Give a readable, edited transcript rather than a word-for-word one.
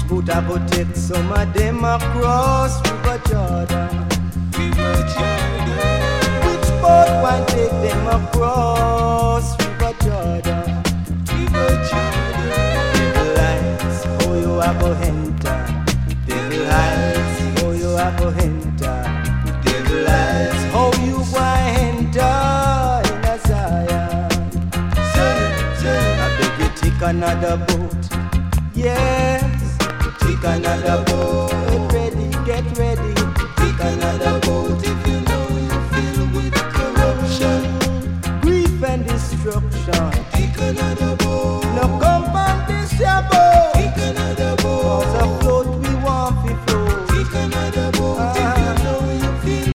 Put a protect some of them across River Jordan. River Jordan. Which boat want take them across River Jordan? River Jordan. Devil eyes, how you a go enter? Devil eyes, how you a go enter? Devil eyes, how you go enter in a Zion? I beg you take another boat, yeah.